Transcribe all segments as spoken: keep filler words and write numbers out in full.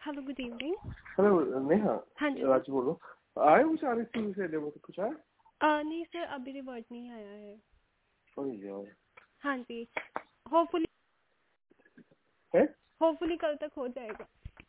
Hello, good evening. Hello Neha. हाँ जी राज बोल रहा हूँ। आए कुछ आ रही से डेमो कुछ आया? आ, नहीं सर, अभी रिवर्ट नहीं आया है। ओह यार। हाँ जी, होपफुली है? होपफुली कल तक हो जाएगा।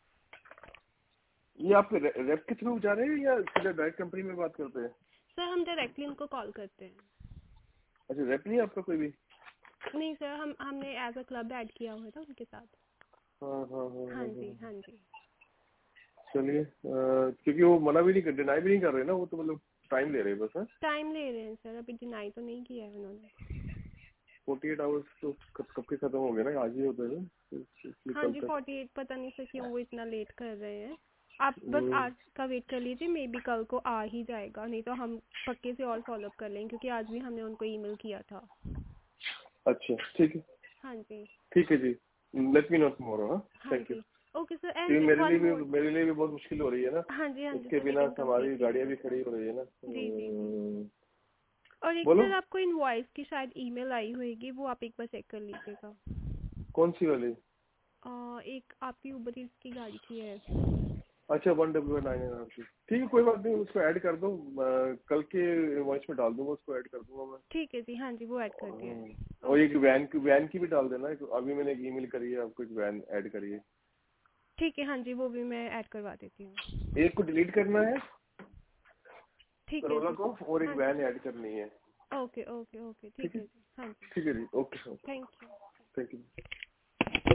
ये आप रे, रेप के थ्रू जा रहे हैं या सीधा डायरेक्ट कंपनी में बात करते हैं? सर हम डायरेक्टली उनको कॉल करते हैं। अच्छा, रेप नहीं है आपका कोई भी? नहीं सर, हम हमने एज अ क्लब ऐड किया हुआ था उनके साथ। हाँ हाँ हाँ हाँ हाँ जी हाँ। हाँ जी। चलिए, अ, क्योंकि वो मना भी नहीं कर, डिनाई भी नहीं कर रहे ना, वो तो मतलब टाइम ले रहे हैं बस। है टाइम ले रहे हैं सर, अभी डिनाई तो नहीं किया है उन्होंने। फोर्टी एट आवर्स तो कब कब के खत्म हो गए ना, आज ही होते हैं ना, इसलिए हाँ कल जी, तक। फोर्टी एट पता नहीं सर क्यों वो इतना लेट कर रहे हैं। आप बस हम्म, आज का वेट कर लीजिए, मे बी कल को आ ही जाएगा, नहीं तो हम पक्के से और फॉलो अप कर लेंगे क्योंकि आज भी हमने उनको ईमेल किया था। अच्छा ठीक है। हाँ जी ठीक है जी, लेट मी नो टुमारो। हाँ, हाँ थैंक यू। जी। ओके सर, क्योंकि एंड मेरे लिए वन भी मोर। मेरे लिए भी बहुत मुश्किल हो रही है ना, हाँ जी हाँ जी इसके सर, बिना वेटिंग हमारी कम्प्लीटली गाड़ियाँ भी अंडरस्टैंड। खड़ी हो रही है ना। जी जी जी। हम्म, और एक बोलो। सर आपको इनवॉइस की शायद ईमेल आई होगी, वो आप एक बार चेक कर लीजिएगा। कौन सी वाली? अ, एक आपकी उबर ईट्स की गाड़ी की है। अच्छा, वन डब्ल्यू नाइन नाइन की। ठीक है, कोई बात नहीं, उसको ऐड कर दो। मैं कल के वॉइस में डाल दूंगा, उसको ऐड कर दूंगा मैं। ठीक है जी, हाँ जी वो ऐड कर दिया हम्म, है। और ओके एक वैन की वैन की भी डाल देना। एक अभी मैंने एक ईमेल करी है, आपको एक वैन ऐड करिए। ठीक है, हाँ जी वो भी मैं ऐड करवा देती हूँ। एक को डिलीट करना है, ठीक है करोला जी। को, और एक हाँ वैन ऐड करनी है। ओके ओके ओके, ठीक ठीक है। है जी। हाँ जी, ठीक है जी, okay okay. Thank you. Thank you.